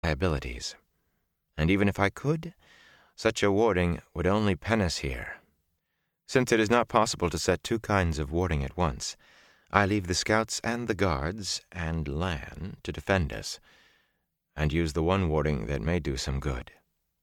abilities. And even if I could, such a warding would only pen us here. Since it is not possible to set two kinds of warding at once, I leave the scouts and the guards and Lan to defend us, and use the one warding that may do some good."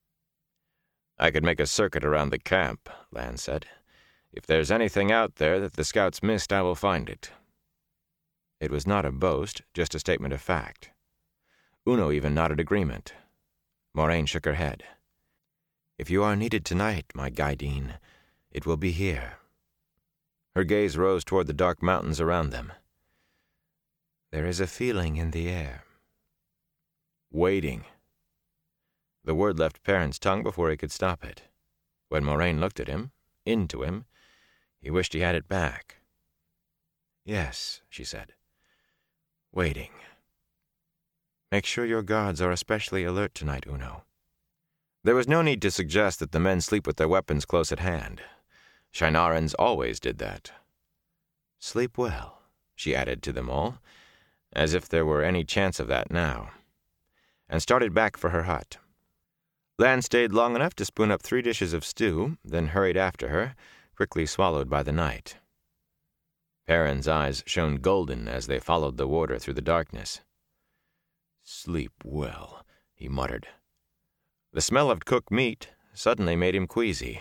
"I could make a circuit around the camp," Lan said. "If there's anything out there that the scouts missed, I will find it." It was not a boast, just a statement of fact. Uno even nodded agreement. Moraine shook her head. "If you are needed tonight, my Gaidin, it will be here." Her gaze rose toward the dark mountains around them. "There is a feeling in the air." "Waiting." The word left Perrin's tongue before he could stop it. When Moraine looked at him, into him, he wished he had it back. "Yes," she said. "Waiting. Make sure your guards are especially alert tonight, Uno." There was no need to suggest that the men sleep with their weapons close at hand. Shienarans always did that. "Sleep well," she added to them all, as if there were any chance of that now, and started back for her hut. Lan stayed long enough to spoon up 3 dishes of stew, then hurried after her, quickly swallowed by the night. Perrin's eyes shone golden as they followed the warder through the darkness. "Sleep well," he muttered. The smell of cooked meat suddenly made him queasy.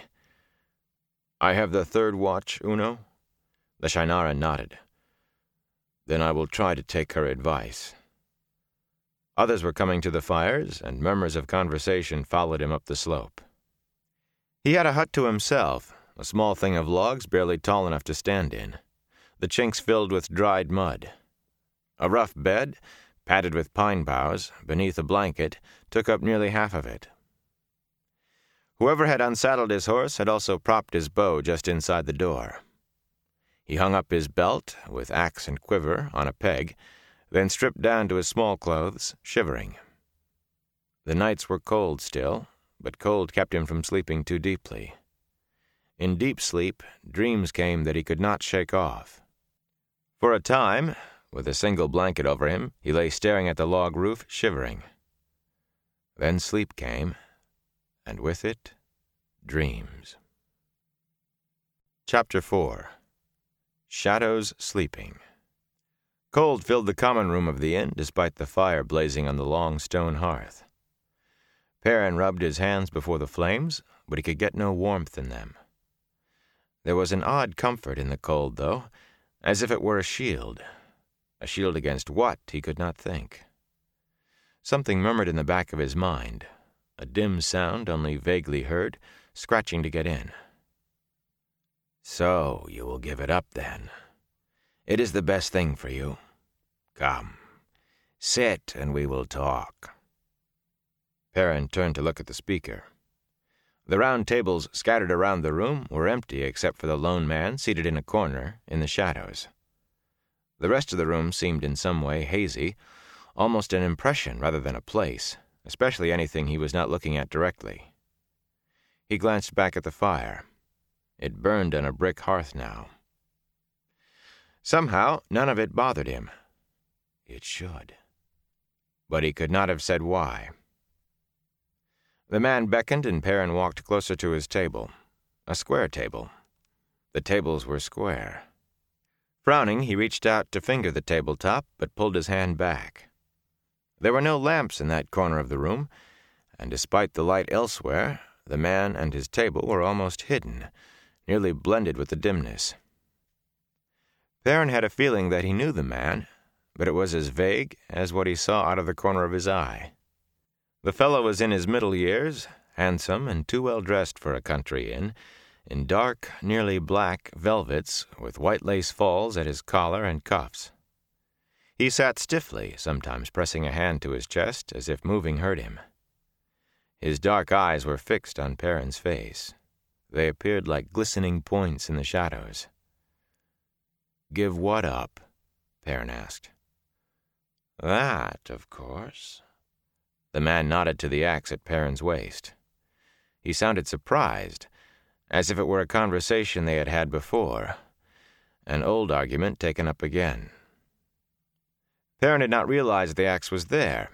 "I have the 3rd watch, Uno?" The Shienara nodded. "Then I will try to take her advice." Others were coming to the fires, and murmurs of conversation followed him up the slope. He had a hut to himself, a small thing of logs barely tall enough to stand in, the chinks filled with dried mud. A rough bed, padded with pine boughs, beneath a blanket, took up nearly half of it. Whoever had unsaddled his horse had also propped his bow just inside the door. He hung up his belt, with axe and quiver, on a peg, then stripped down to his small clothes, shivering. The nights were cold still, but cold kept him from sleeping too deeply. In deep sleep, dreams came that he could not shake off. For a time, with a single blanket over him, he lay staring at the log roof, shivering. Then sleep came, and with it, dreams. Chapter 4. Shadows Sleeping. Cold filled the common room of the inn, despite the fire blazing on the long stone hearth. Perrin rubbed his hands before the flames, but he could get no warmth in them. There was an odd comfort in the cold, though, as if it were a shield. A shield against what, he could not think. Something murmured in the back of his mind, a dim sound only vaguely heard, scratching to get in. "So you will give it up, then. It is the best thing for you. Come, sit and we will talk." Perrin turned to look at the speaker. The round tables scattered around the room were empty except for the lone man seated in a corner in the shadows. The rest of the room seemed in some way hazy, almost an impression rather than a place, especially anything he was not looking at directly. He glanced back at the fire. It burned on a brick hearth now. Somehow, none of it bothered him. It should. But he could not have said why. The man beckoned, and Perrin walked closer to his table. A square table. The tables were square. Frowning, he reached out to finger the tabletop, but pulled his hand back. There were no lamps in that corner of the room, and despite the light elsewhere, the man and his table were almost hidden, nearly blended with the dimness. Perrin had a feeling that he knew the man, but it was as vague as what he saw out of the corner of his eye. The fellow was in his middle years, handsome and too well dressed for a country inn, in dark, nearly black velvets with white lace falls at his collar and cuffs. He sat stiffly, sometimes pressing a hand to his chest as if moving hurt him. His dark eyes were fixed on Perrin's face. They appeared like glistening points in the shadows. "Give what up?" Perrin asked. "That, of course." The man nodded to the axe at Perrin's waist. He sounded surprised, as if it were a conversation they had had before, an old argument taken up again. Perrin had not realized the axe was there.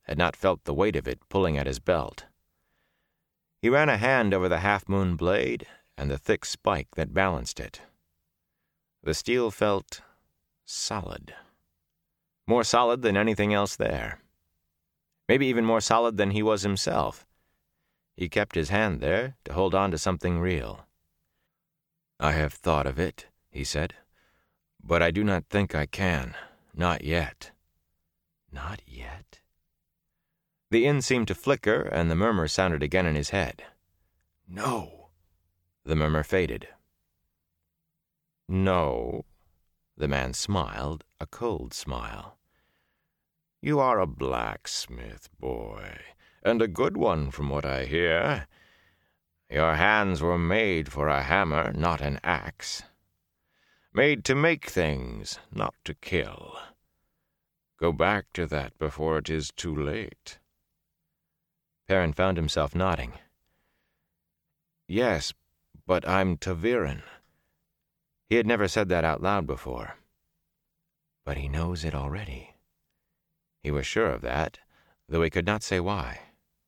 had not felt the weight of it pulling at his belt. He ran a hand over the half-moon blade and the thick spike that balanced it. The steel felt solid. More solid than anything else there. Maybe even more solid than he was himself. He kept his hand there to hold on to something real. "I have thought of it," he said, "but I do not think I can. Not yet." Not yet? The inn seemed to flicker, and the murmur sounded again in his head. "No." The murmur faded. "No." The man smiled, a cold smile. "You are a blacksmith, boy, and a good one from what I hear. Your hands were made for a hammer, not an axe. Made to make things, not to kill. Go back to that before it is too late." Perrin found himself nodding. "Yes, but I'm ta'veren." He had never said that out loud before. But he knows it already. He was sure of that, though he could not say why.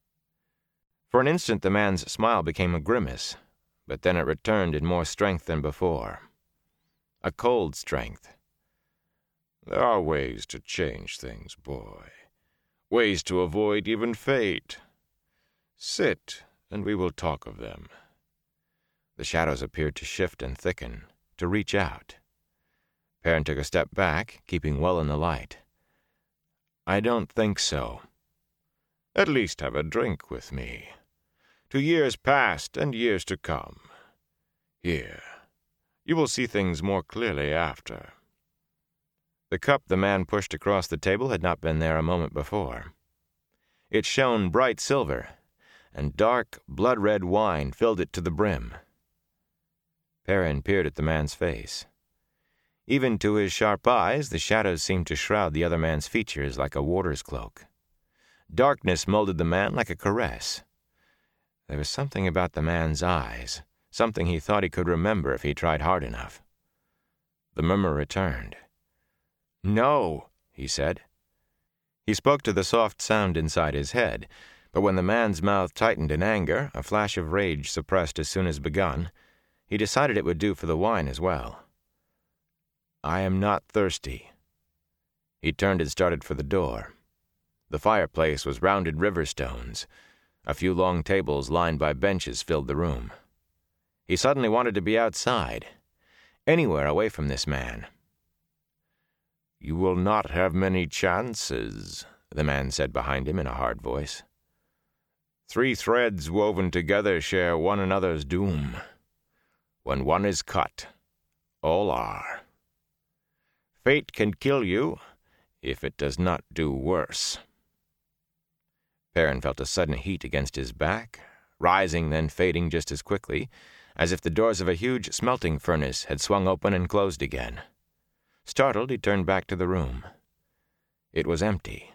For an instant the man's smile became a grimace, but then it returned in more strength than before. A cold strength. "There are ways to change things, boy. Ways to avoid even fate. Sit, and we will talk of them." The shadows appeared to shift and thicken, to reach out. Perrin took a step back, keeping well in the light. "I don't think so." "At least have a drink with me. To years past and years to come. Here, you will see things more clearly after." The cup the man pushed across the table had not been there a moment before. It shone bright silver, and dark, blood-red wine filled it to the brim. Perrin peered at the man's face. Even to his sharp eyes, the shadows seemed to shroud the other man's features like a warder's cloak. Darkness molded the man like a caress. There was something about the man's eyes, something he thought he could remember if he tried hard enough. The murmur returned. "No," he said. He spoke to the soft sound inside his head, but when the man's mouth tightened in anger, a flash of rage suppressed as soon as begun, he decided it would do for the wine as well. "I am not thirsty." He turned and started for the door. The fireplace was rounded river stones. A few long tables lined by benches filled the room. He suddenly wanted to be outside, anywhere away from this man. "You will not have many chances," the man said behind him in a hard voice. "Three threads woven together share one another's doom. When one is cut, all are. Fate can kill you if it does not do worse." Perrin felt a sudden heat against his back, rising then fading just as quickly, as if the doors of a huge smelting furnace had swung open and closed again. Startled, he turned back to the room. It was empty.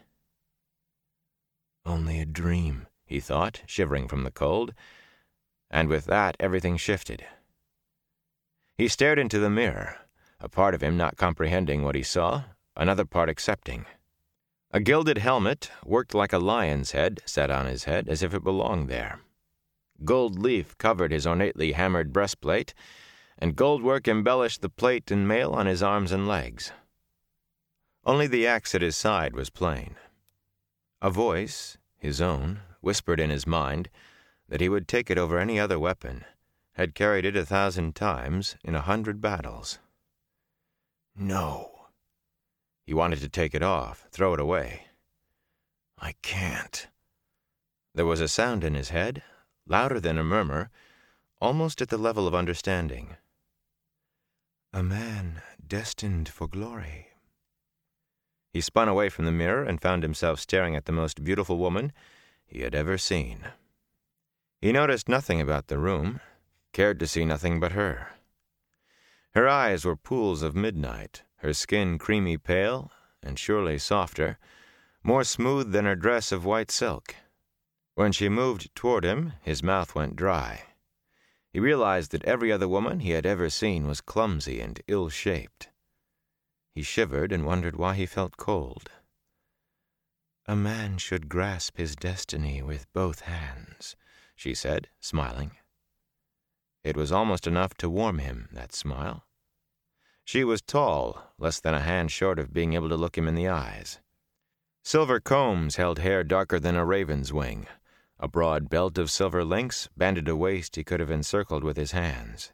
Only a dream, he thought, shivering from the cold, and with that everything shifted. He stared into the mirror, a part of him not comprehending what he saw, another part accepting. A gilded helmet, worked like a lion's head, sat on his head as if it belonged there. Gold leaf covered his ornately hammered breastplate, and gold work embellished the plate and mail on his arms and legs. Only the axe at his side was plain. A voice, his own, whispered in his mind that he would take it over any other weapon, had carried it 1,000 times in 100 battles. No. He wanted to take it off, throw it away. "I can't." There was a sound in his head, louder than a murmur, almost at the level of understanding. "A man destined for glory." He spun away from the mirror and found himself staring at the most beautiful woman he had ever seen. He noticed nothing about the room, cared to see nothing but her. Her eyes were pools of midnight, her skin creamy pale, and surely softer, more smooth than her dress of white silk. When she moved toward him, his mouth went dry. He realized that every other woman he had ever seen was clumsy and ill-shaped. He shivered and wondered why he felt cold. "A man should grasp his destiny with both hands," she said, smiling. It was almost enough to warm him, that smile. She was tall, less than a hand short of being able to look him in the eyes. Silver combs held hair darker than a raven's wing. A broad belt of silver links banded a waist he could have encircled with his hands.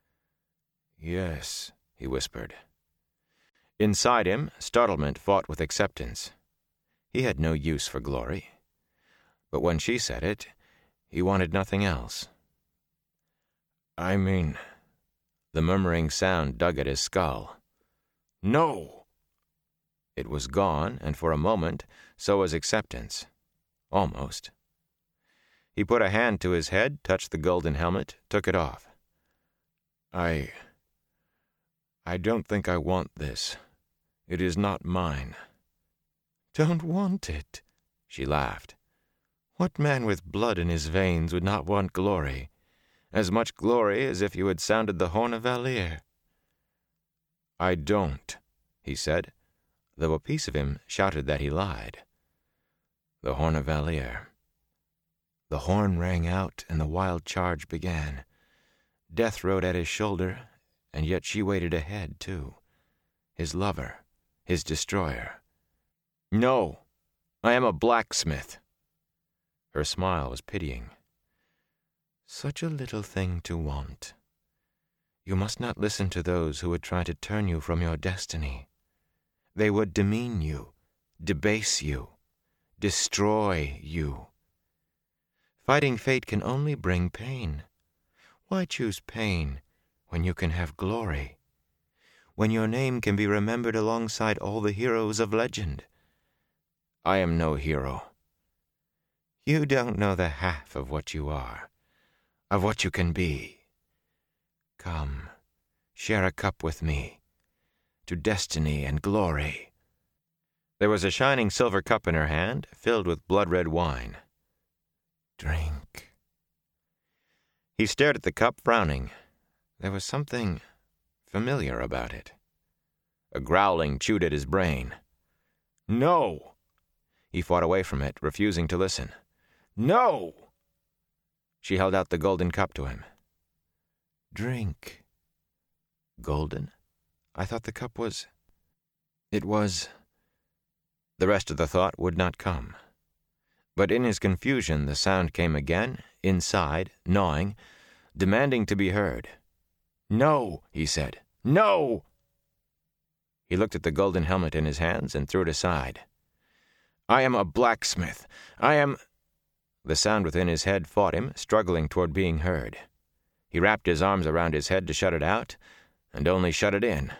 "Yes," he whispered. Inside him, startlement fought with acceptance. He had no use for glory. But when she said it, he wanted nothing else. "I mean..." The murmuring sound dug at his skull. "No!" It was gone, and for a moment, so was acceptance. Almost. He put a hand to his head, touched the golden helmet, took it off. I don't think I want this. It is not mine." "Don't want it?" She laughed. "What man with blood in his veins would not want glory? As much glory as if you had sounded the horn of Valere." "I don't," he said, though a piece of him shouted that he lied. The horn of Valere. The horn rang out, and the wild charge began. Death rode at his shoulder, and yet she waited ahead, too. His lover, his destroyer. "No, I am a blacksmith." Her smile was pitying. "Such a little thing to want. You must not listen to those who would try to turn you from your destiny. They would demean you, debase you, destroy you. Fighting fate can only bring pain. Why choose pain when you can have glory? When your name can be remembered alongside all the heroes of legend?" "I am no hero." "You don't know the half of what you are, of what you can be. Come, share a cup with me, to destiny and glory." There was a shining silver cup in her hand, filled with blood-red wine. "Drink." He stared at the cup, frowning. There was something familiar about it. A growling chewed at his brain. "No!" He fought away from it, refusing to listen. "No!" She held out the golden cup to him. "Drink." Golden? I thought the cup was... It was... The rest of the thought would not come. But in his confusion the sound came again, inside, gnawing, demanding to be heard. "No," he said. "No!" He looked at the golden helmet in his hands and threw it aside. "I am a blacksmith. I am..." The sound within his head fought him, struggling toward being heard. He wrapped his arms around his head to shut it out, and only shut it in.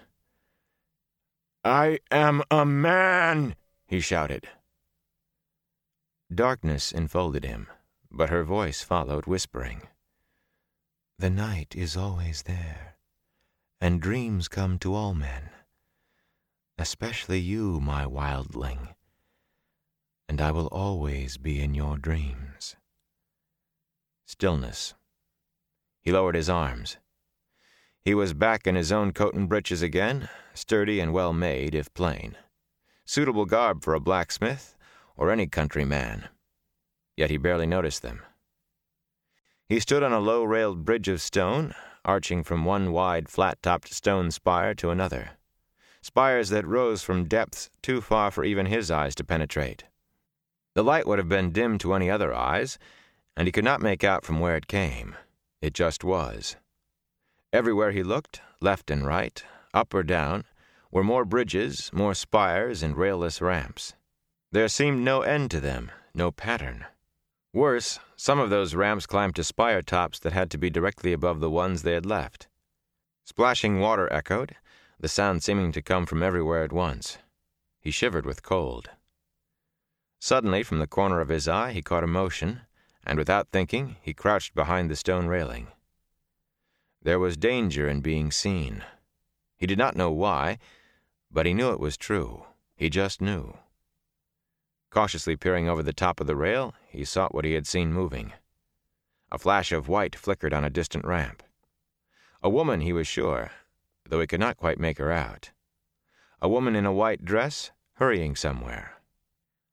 "I am a man!" he shouted. Darkness enfolded him, but her voice followed, whispering. "The night is always there, and dreams come to all men, especially you, my wildling, and I will always be in your dreams." Stillness. He lowered his arms. He was back in his own coat and breeches again, sturdy and well-made, if plain. Suitable garb for a blacksmith or any country man. Yet he barely noticed them. He stood on a low-railed bridge of stone, arching from one wide, flat-topped stone spire to another. Spires that rose from depths too far for even his eyes to penetrate. The light would have been dim to any other eyes, and he could not make out from where it came. It just was. Everywhere he looked, left and right, up or down, were more bridges, more spires, and railless ramps. There seemed no end to them, no pattern. Worse, some of those ramps climbed to spire tops that had to be directly above the ones they had left. Splashing water echoed, the sound seeming to come from everywhere at once. He shivered with cold. Suddenly, from the corner of his eye, he caught a motion, and without thinking, he crouched behind the stone railing. There was danger in being seen. He did not know why, but he knew it was true. He just knew. Cautiously peering over the top of the rail, he sought what he had seen moving. A flash of white flickered on a distant ramp. A woman, he was sure, though he could not quite make her out. A woman in a white dress, hurrying somewhere.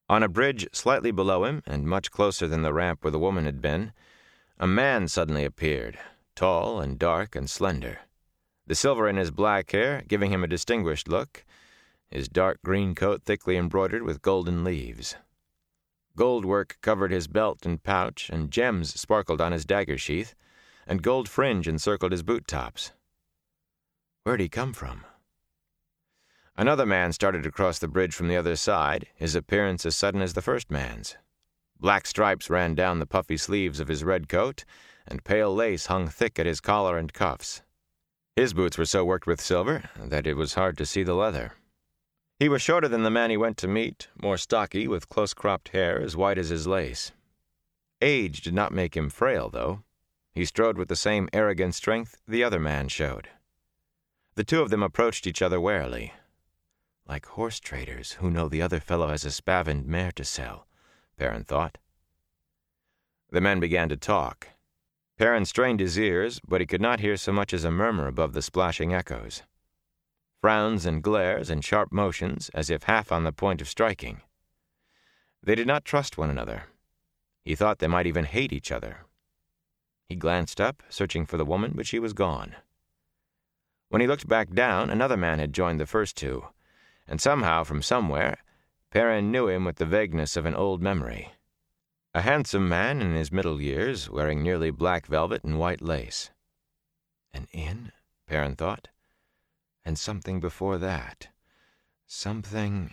On a bridge slightly below him, and much closer than the ramp where the woman had been, a man suddenly appeared, tall and dark and slender, the silver in his black hair giving him a distinguished look, his dark green coat thickly embroidered with golden leaves. Gold work covered his belt and pouch, and gems sparkled on his dagger sheath, and gold fringe encircled his boot tops. Where'd he come from? Another man started across the bridge from the other side, his appearance as sudden as the first man's. Black stripes ran down the puffy sleeves of his red coat, and pale lace hung thick at his collar and cuffs. His boots were so worked with silver that it was hard to see the leather. He was shorter than the man he went to meet, more stocky, with close-cropped hair as white as his lace. Age did not make him frail, though. He strode with the same arrogant strength the other man showed. The two of them approached each other warily, like horse traders who know the other fellow has a spavined mare to sell, Perrin thought. The men began to talk. Perrin strained his ears, but he could not hear so much as a murmur above the splashing echoes. Frowns and glares and sharp motions, as if half on the point of striking. They did not trust one another. He thought they might even hate each other. He glanced up, searching for the woman, but she was gone. When he looked back down, another man had joined the first two, and somehow, from somewhere, Perrin knew him with the vagueness of an old memory. A handsome man in his middle years, wearing nearly black velvet and white lace. An inn, Perrin thought, and something before that. Something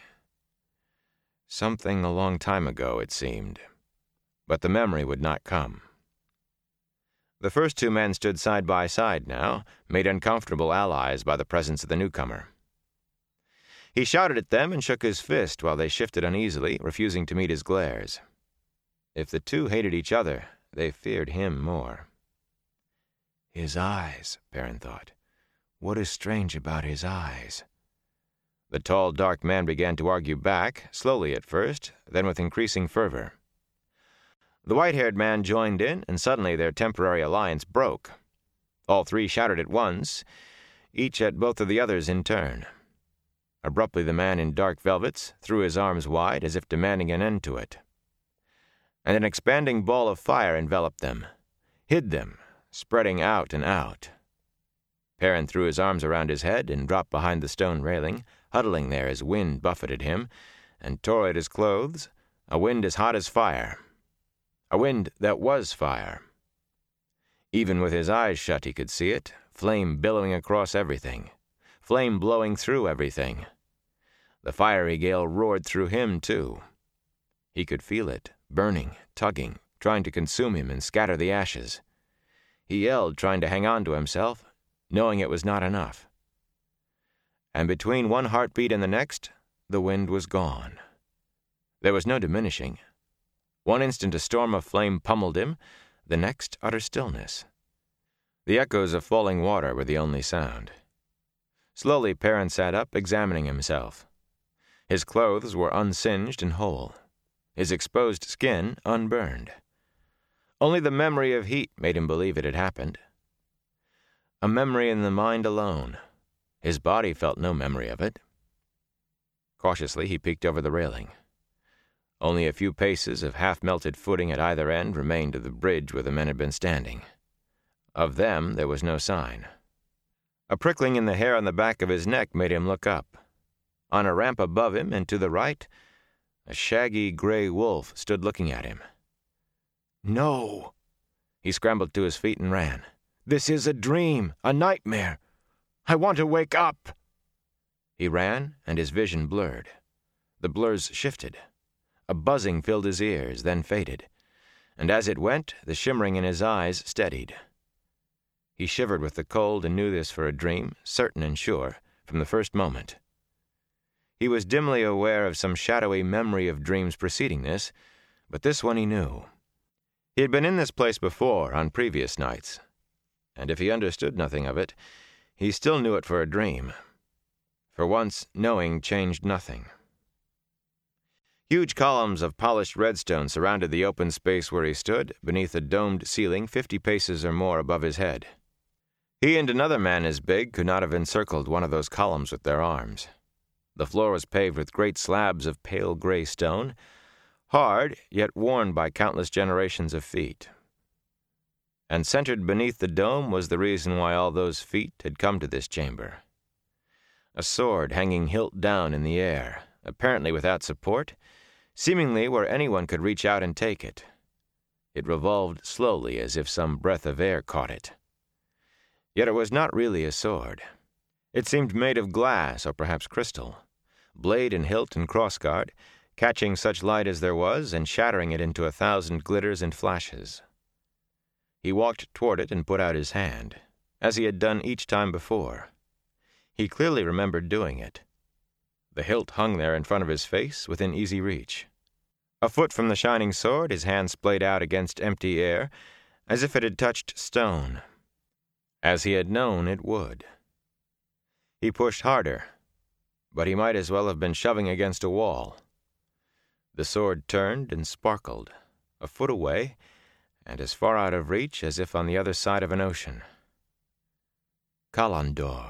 a long time ago, it seemed. But the memory would not come. The first two men stood side by side now, made uncomfortable allies by the presence of the newcomer. He shouted at them and shook his fist while they shifted uneasily, refusing to meet his glares. If the two hated each other, they feared him more. His eyes, Perrin thought. What is strange about his eyes? The tall, dark man began to argue back, slowly at first, then with increasing fervor. The white-haired man joined in, and suddenly their temporary alliance broke. All three shouted at once, each at both of the others in turn. Abruptly the man in dark velvets threw his arms wide as if demanding an end to it. And an expanding ball of fire enveloped them, hid them, spreading out and out. Perrin threw his arms around his head and dropped behind the stone railing, huddling there as wind buffeted him, and tore at his clothes, a wind as hot as fire. A wind that was fire. Even with his eyes shut he could see it, flame billowing across everything, flame blowing through everything. The fiery gale roared through him, too. He could feel it, burning, tugging, trying to consume him and scatter the ashes. He yelled, trying to hang on to himself, knowing it was not enough. And between one heartbeat and the next, the wind was gone. There was no diminishing. One instant a storm of flame pummeled him, the next utter stillness. The echoes of falling water were the only sound. Slowly Perrin sat up, examining himself. His clothes were unsinged and whole, his exposed skin unburned. Only the memory of heat made him believe it had happened. A memory in the mind alone. His body felt no memory of it. Cautiously he peeked over the railing. Only a few paces of half-melted footing at either end remained of the bridge where the men had been standing. Of them there was no sign. A prickling in the hair on the back of his neck made him look up. On a ramp above him and to the right, a shaggy gray wolf stood looking at him. No! He scrambled to his feet and ran. This is a dream, a nightmare. I want to wake up. He ran, and his vision blurred. The blurs shifted. A buzzing filled his ears, then faded, and as it went, the shimmering in his eyes steadied. He shivered with the cold and knew this for a dream, certain and sure, from the first moment. He was dimly aware of some shadowy memory of dreams preceding this, but this one he knew. He had been in this place before, on previous nights, and if he understood nothing of it, he still knew it for a dream. For once, knowing changed nothing. Huge columns of polished redstone surrounded the open space where he stood, beneath a domed ceiling 50 paces or more above his head. He and another man as big could not have encircled one of those columns with their arms. The floor was paved with great slabs of pale gray stone, hard, yet worn by countless generations of feet. And centered beneath the dome was the reason why all those feet had come to this chamber. A sword hanging hilt down in the air, apparently without support, seemingly where anyone could reach out and take it. It revolved slowly as if some breath of air caught it. Yet it was not really a sword. It seemed made of glass or perhaps crystal, blade and hilt and crossguard, catching such light as there was and shattering it into 1,000 glitters and flashes. He walked toward it and put out his hand, as he had done each time before. He clearly remembered doing it. The hilt hung there in front of his face, within easy reach. A foot from the shining sword, his hand splayed out against empty air, as if it had touched stone, as he had known it would. He pushed harder, but he might as well have been shoving against a wall. The sword turned and sparkled, a foot away, and as far out of reach as if on the other side of an ocean. Kalandor.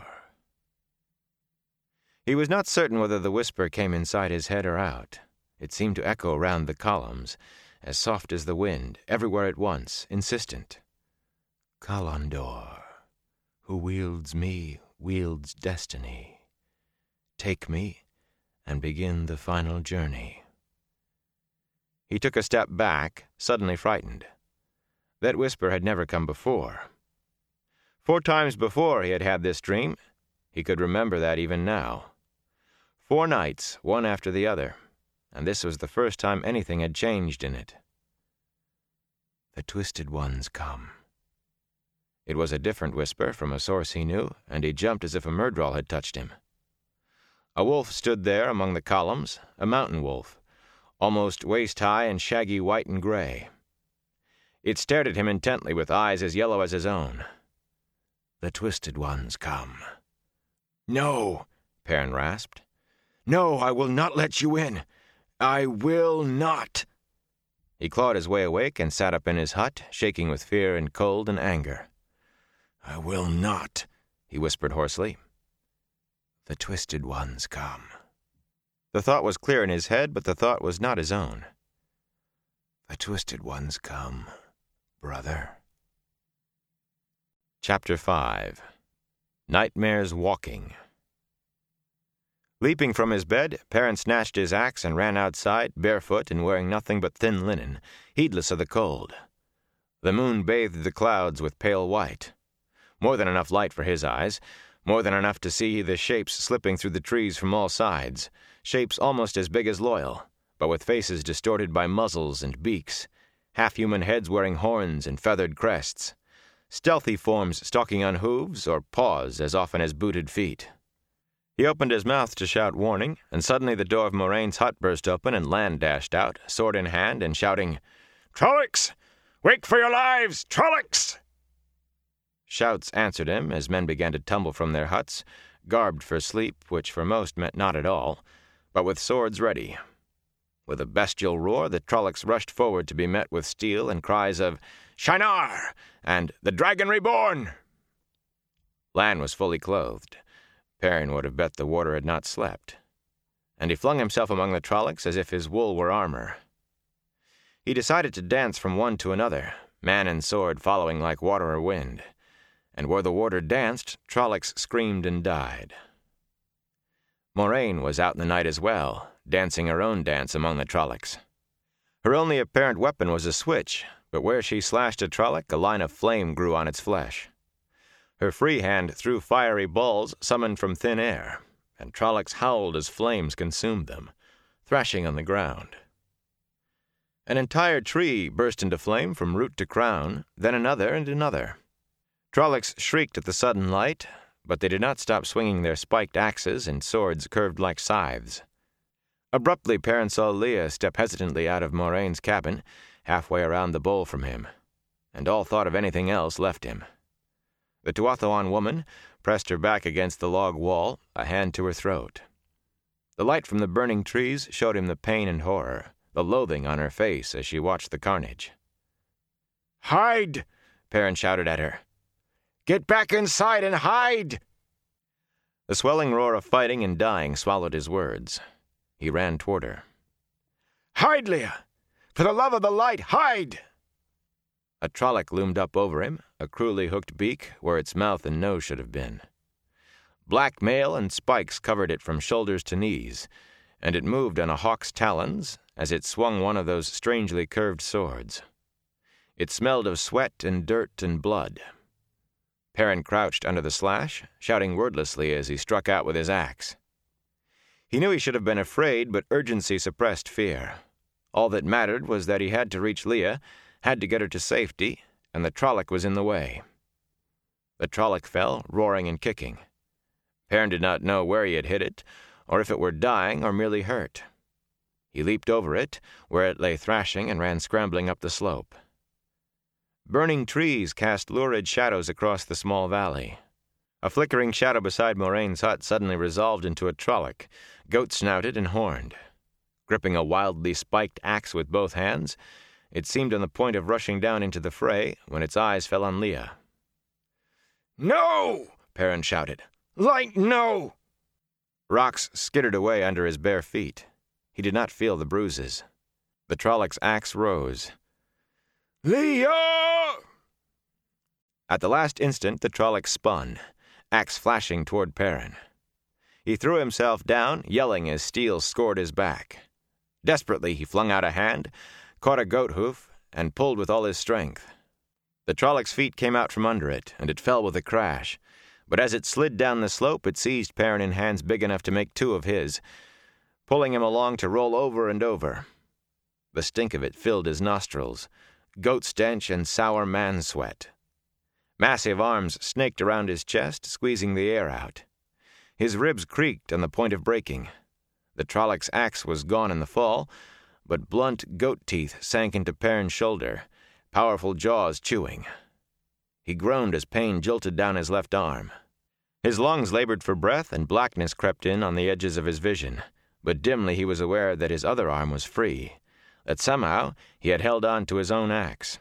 He was not certain whether the whisper came inside his head or out. It seemed to echo round the columns, as soft as the wind, everywhere at once, insistent. Kalandor, who wields me, wields destiny. Take me, and begin the final journey. He took a step back, suddenly frightened. That whisper had never come before. 4 times before he had had this dream. He could remember that even now. 4 nights, one after the other, and this was the first time anything had changed in it. The Twisted Ones come. It was a different whisper from a source he knew, and he jumped as if a Myrddraal had touched him. A wolf stood there among the columns, a mountain wolf, almost waist-high and shaggy white and gray. It stared at him intently with eyes as yellow as his own. The Twisted Ones come. "No," Perrin rasped. "No, I will not let you in. I will not." He clawed his way awake and sat up in his hut, shaking with fear and cold and anger. "I will not," he whispered hoarsely. "The Twisted Ones come." The thought was clear in his head, but the thought was not his own. "The Twisted Ones come, brother." Chapter 5. Nightmares Walking. Leaping from his bed, Perrin snatched his axe and ran outside, barefoot and wearing nothing but thin linen, heedless of the cold. The moon bathed the clouds with pale white. More than enough light for his eyes, more than enough to see the shapes slipping through the trees from all sides, shapes almost as big as Loial, but with faces distorted by muzzles and beaks, half-human heads wearing horns and feathered crests, stealthy forms stalking on hooves or paws as often as booted feet. He opened his mouth to shout warning, and suddenly the door of Moiraine's hut burst open and Lan dashed out, sword in hand, and shouting, "Trollocs! Wake for your lives! Trollocs!" Shouts answered him as men began to tumble from their huts, garbed for sleep, which for most meant not at all, but with swords ready. With a bestial roar, the Trollocs rushed forward to be met with steel and cries of "Shienar!" and "The Dragon Reborn!" Lan was fully clothed. Perrin would have bet the warder had not slept. And he flung himself among the Trollocs as if his wool were armor. He decided to dance from one to another, man and sword following like water or wind. And where the warder danced, Trollocs screamed and died. Moiraine was out in the night as well, dancing her own dance among the Trollocs. Her only apparent weapon was a switch, but where she slashed a Trolloc, a line of flame grew on its flesh. Her free hand threw fiery balls summoned from thin air, and Trollocs howled as flames consumed them, thrashing on the ground. An entire tree burst into flame from root to crown, then another and another. Trollocs shrieked at the sudden light, but they did not stop swinging their spiked axes and swords curved like scythes. Abruptly, Perrin saw Leah step hesitantly out of Moiraine's cabin, halfway around the bowl from him, and all thought of anything else left him. The Tuatha'an woman pressed her back against the log wall, a hand to her throat. The light from the burning trees showed him the pain and horror, the loathing on her face as she watched the carnage. "Hide!" Perrin shouted at her. "Get back inside and hide!" The swelling roar of fighting and dying swallowed his words. He ran toward her. "Hide, Leah! For the love of the light, hide!" A Trolloc loomed up over him, a cruelly hooked beak where its mouth and nose should have been. Black mail and spikes covered it from shoulders to knees, and it moved on a hawk's talons as it swung one of those strangely curved swords. It smelled of sweat and dirt and blood. Perrin crouched under the slash, shouting wordlessly as he struck out with his axe. He knew he should have been afraid, but urgency suppressed fear. All that mattered was that he had to reach Leah, had to get her to safety, and the Trolloc was in the way. The Trolloc fell, roaring and kicking. Perrin did not know where he had hit it, or if it were dying or merely hurt. He leaped over it, where it lay thrashing, and ran scrambling up the slope. Burning trees cast lurid shadows across the small valley. A flickering shadow beside Moraine's hut suddenly resolved into a Trolloc, goat-snouted and horned. Gripping a wildly spiked axe with both hands, it seemed on the point of rushing down into the fray when its eyes fell on Leah. "No!" Perrin shouted. "Light, no!" Rocks skittered away under his bare feet. He did not feel the bruises. The Trolloc's axe rose. "Leah!" At the last instant, the Trolloc spun, axe flashing toward Perrin. He threw himself down, yelling as steel scored his back. Desperately, he flung out a hand, caught a goat hoof, and pulled with all his strength. The Trolloc's feet came out from under it, and it fell with a crash. But as it slid down the slope, it seized Perrin in hands big enough to make two of his, pulling him along to roll over and over. The stink of it filled his nostrils, goat stench and sour man sweat. Massive arms snaked around his chest, squeezing the air out. His ribs creaked on the point of breaking. The Trolloc's axe was gone in the fall, but blunt goat teeth sank into Perrin's shoulder, powerful jaws chewing. He groaned as pain jolted down his left arm. His lungs labored for breath, and blackness crept in on the edges of his vision, but dimly he was aware that his other arm was free, that somehow he had held on to his own axe.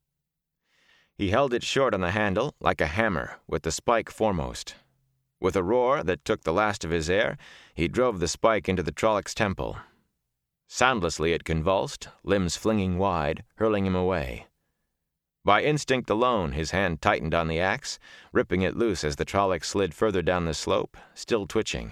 He held it short on the handle, like a hammer, with the spike foremost. With a roar that took the last of his air, he drove the spike into the Trolloc's temple. Soundlessly it convulsed, limbs flinging wide, hurling him away. By instinct alone, his hand tightened on the axe, ripping it loose as the Trolloc slid further down the slope, still twitching.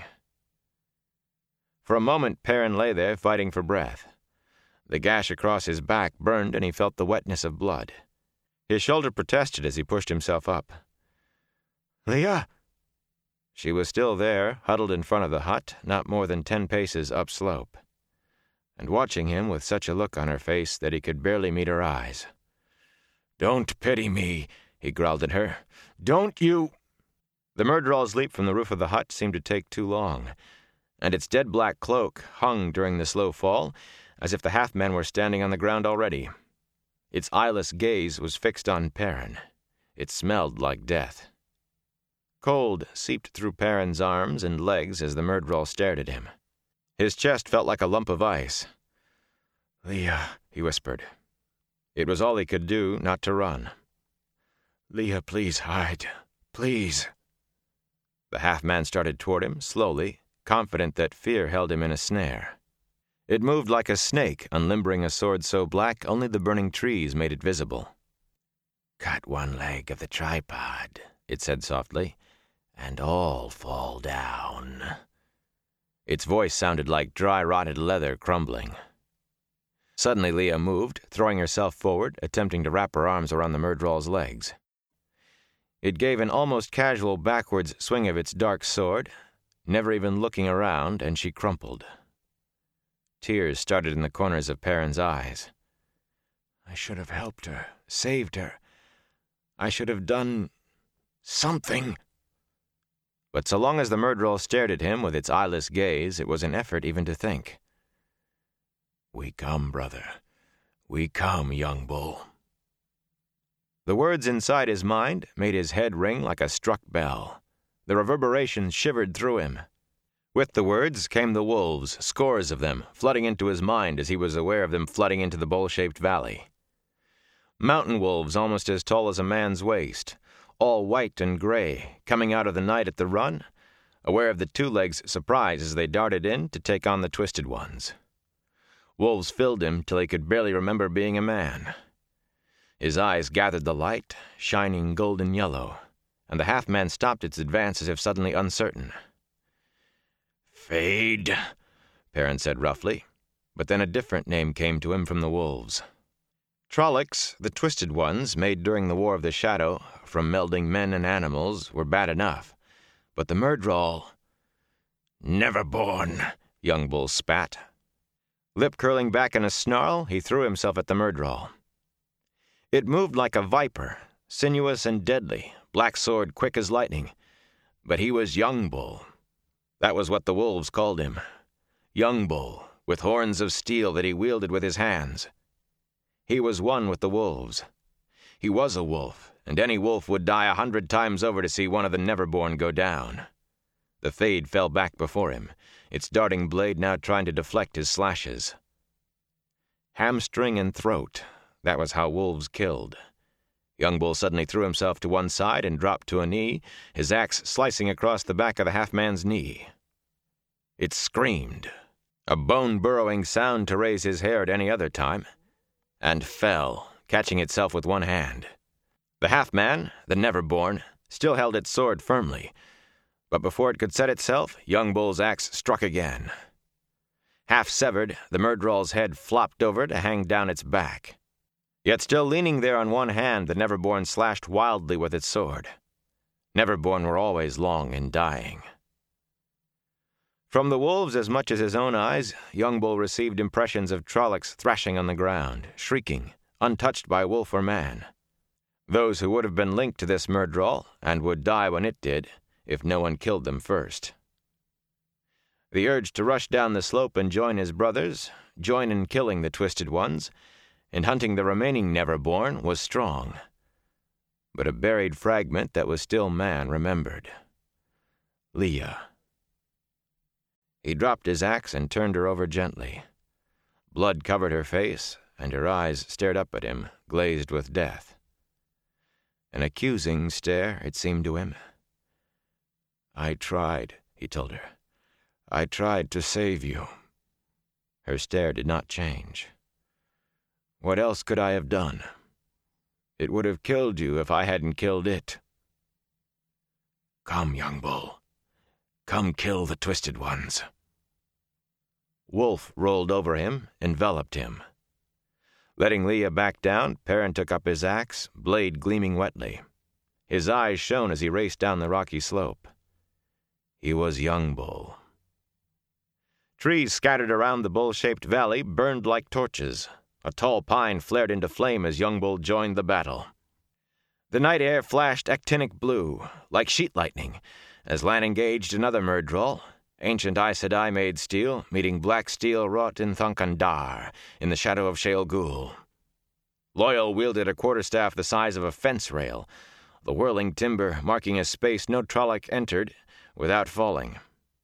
For a moment, Perrin lay there, fighting for breath. The gash across his back burned, and he felt the wetness of blood. His shoulder protested as he pushed himself up. "Leah!" She was still there, huddled in front of the hut, not more than 10 paces upslope, and watching him with such a look on her face that he could barely meet her eyes. "Don't pity me," he growled at her. "Don't you—" The Myrddraal's leap from the roof of the hut seemed to take too long, and its dead black cloak hung during the slow fall, as if the half-men were standing on the ground already. Its eyeless gaze was fixed on Perrin. It smelled like death. Cold seeped through Perrin's arms and legs as the Myrddraal stared at him. His chest felt like a lump of ice. "Leah," he whispered. It was all he could do not to run. "Leah, please hide. Please." The half-man started toward him, slowly, confident that fear held him in a snare. It moved like a snake, unlimbering a sword so black only the burning trees made it visible. "Cut one leg of the tripod," it said softly, "and all fall down." Its voice sounded like dry, rotted leather crumbling. Suddenly Leah moved, throwing herself forward, attempting to wrap her arms around the Myrddraal's legs. It gave an almost casual backwards swing of its dark sword, never even looking around, and she crumpled. Tears started in the corners of Perrin's eyes. "I should have helped her, saved her. I should have done something." But so long as the Myrddraal stared at him with its eyeless gaze, it was an effort even to think. "We come, brother. We come, young bull." The words inside his mind made his head ring like a struck bell. The reverberations shivered through him. With the words came the wolves, scores of them, flooding into his mind as he was aware of them flooding into the bowl-shaped valley. Mountain wolves almost as tall as a man's waist, all white and gray, coming out of the night at the run, aware of the two legs' surprise as they darted in to take on the twisted ones. Wolves filled him till he could barely remember being a man. His eyes gathered the light, shining golden yellow, and the half-man stopped its advance as if suddenly uncertain. "Fade," Perrin said roughly, but then a different name came to him from the wolves. Trollocs, the Twisted Ones, made during the War of the Shadow, from melding men and animals, were bad enough, but the Myrddraal— "Neverborn," Young Bull spat. Lip curling back in a snarl, he threw himself at the Myrddraal. It moved like a viper, sinuous and deadly, black sword quick as lightning, but he was Young Bull. That was what the wolves called him. Young Bull, with horns of steel that he wielded with his hands. He was one with the wolves. He was a wolf, and any wolf would die 100 times over to see one of the Neverborn go down. The Fade fell back before him, its darting blade now trying to deflect his slashes. Hamstring and throat, that was how wolves killed. Young Bull suddenly threw himself to one side and dropped to a knee, his axe slicing across the back of the half-man's knee. It screamed, a bone-burrowing sound to raise his hair at any other time, and fell, catching itself with one hand. The half-man, the Neverborn, still held its sword firmly, but before it could set itself, Young Bull's axe struck again. Half-severed, the Myrddraal's head flopped over to hang down its back. Yet still leaning there on one hand, the Neverborn slashed wildly with its sword. Neverborn were always long in dying. From the wolves as much as his own eyes, Young Bull received impressions of Trollocs thrashing on the ground, shrieking, untouched by wolf or man. Those who would have been linked to this Myrddraal, and would die when it did, if no one killed them first. The urge to rush down the slope and join his brothers, join in killing the Twisted Ones, and hunting the remaining Neverborn was strong. But a buried fragment that was still man remembered. Leah. He dropped his axe and turned her over gently. Blood covered her face, and her eyes stared up at him, glazed with death. An accusing stare, it seemed to him. "I tried," he told her. "I tried to save you." Her stare did not change. "What else could I have done? It would have killed you if I hadn't killed it." "Come, Young Bull. Come kill the Twisted Ones." Wolf rolled over him, enveloped him. Letting Leah back down, Perrin took up his axe, blade gleaming wetly. His eyes shone as he raced down the rocky slope. He was Young Bull. Trees scattered around the bowl-shaped valley burned like torches. A tall pine flared into flame as Young Bull joined the battle. The night air flashed actinic blue, like sheet lightning, as Lan engaged another Myrddraal, ancient Aes Sedai-made steel, meeting black steel wrought in Thunkandar, in the shadow of Shale Ghul. Loyal wielded a quarterstaff the size of a fence rail, the whirling timber marking a space no Trolloc entered without falling.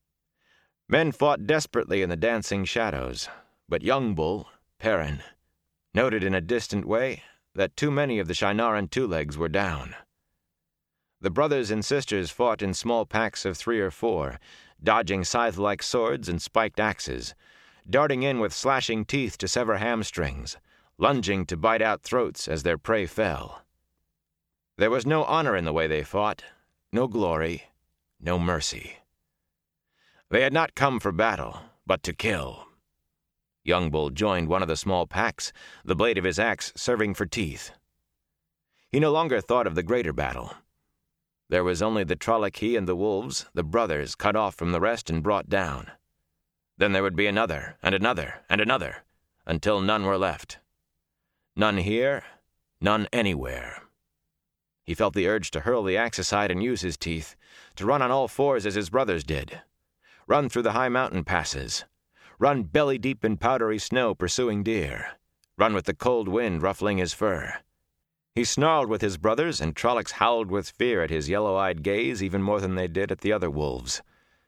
Men fought desperately in the dancing shadows, but Young Bull, Perrin, noted in a distant way that too many of the Shienaran Two-Legs were down. The brothers and sisters fought in small packs of 3 or 4, dodging scythe-like swords and spiked axes, darting in with slashing teeth to sever hamstrings, lunging to bite out throats as their prey fell. There was no honor in the way they fought, no glory, no mercy. They had not come for battle, but to kill. Young Bull joined one of the small packs, the blade of his axe serving for teeth. He no longer thought of the greater battle. There was only the Trolloc he and the wolves, the brothers, cut off from the rest and brought down. Then there would be another, and another, and another, until none were left. None here, none anywhere. He felt the urge to hurl the axe aside and use his teeth, to run on all fours as his brothers did. Run through the high mountain passes. Run belly-deep in powdery snow pursuing deer. Run with the cold wind ruffling his fur. He snarled with his brothers, and Trollocs howled with fear at his yellow-eyed gaze even more than they did at the other wolves.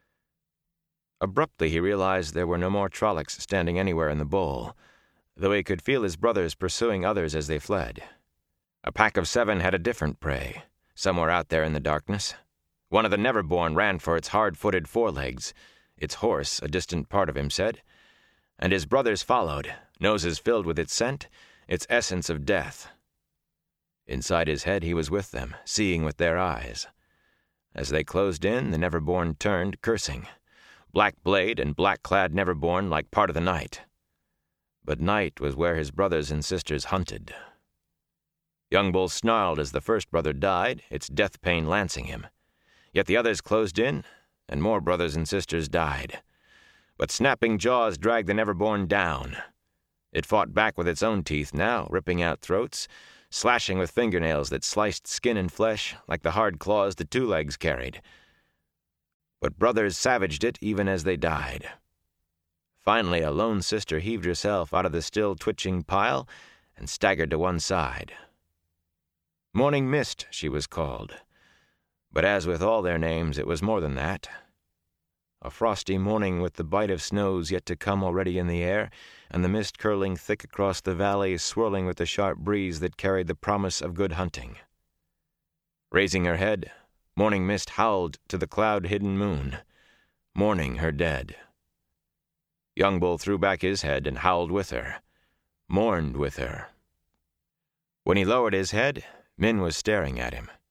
Abruptly he realized there were no more Trollocs standing anywhere in the bowl, though he could feel his brothers pursuing others as they fled. A pack of 7 had a different prey, somewhere out there in the darkness. One of the Neverborn ran for its hard-footed forelegs, its horse, a distant part of him said, and his brothers followed, noses filled with its scent, its essence of death. Inside his head he was with them, seeing with their eyes. As they closed in, the Neverborn turned, cursing. Black Blade and black-clad Neverborn like part of the night. But night was where his brothers and sisters hunted. Young Bull snarled as the first brother died, its death pain lancing him. Yet the others closed in, and more brothers and sisters died. But snapping jaws dragged the Neverborn down. It fought back with its own teeth now, ripping out throats, slashing with fingernails that sliced skin and flesh like the hard claws the two legs carried. But brothers savaged it even as they died. Finally, a lone sister heaved herself out of the still twitching pile and staggered to one side. Morning Mist, she was called. But as with all their names, it was more than that. A frosty morning with the bite of snows yet to come already in the air, and the mist curling thick across the valley, swirling with the sharp breeze that carried the promise of good hunting. Raising her head, Morning Mist howled to the cloud-hidden moon, mourning her dead. Young Bull threw back his head and howled with her, mourned with her. When he lowered his head, Min was staring at him.